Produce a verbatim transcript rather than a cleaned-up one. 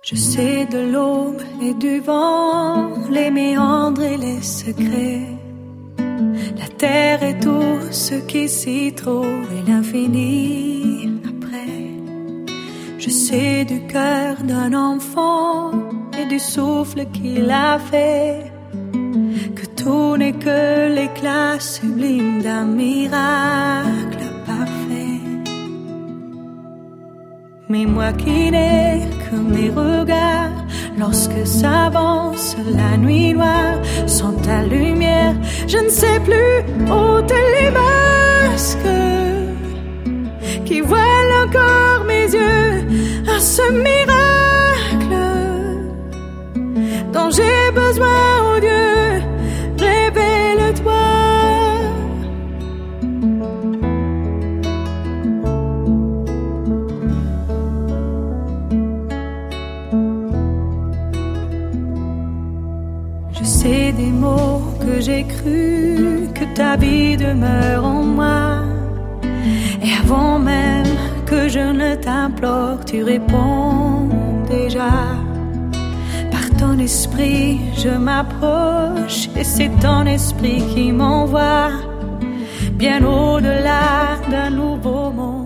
Je sais de l'aube et du vent, les méandres et les secrets, la terre et tout ce qui s'y trouve et l'infini après. Je sais du cœur d'un enfant et du souffle qu'il a fait, que tout n'est que l'éclat sublime d'un miracle parfait. Mais moi qui n'ai que mes regards, lorsque s'avance la nuit noire, sans ta lumière, je ne sais plus où te les masques qui voilent encore mes yeux à ce miracle dont j'ai besoin, oh Dieu, révèle-toi. Je sais des mots que j'ai cru, que ta vie demeure en moi, et avant même que je ne t'implore, tu réponds déjà. Par ton esprit, je m'approche, et c'est ton esprit qui m'envoie bien au-delà d'un nouveau monde.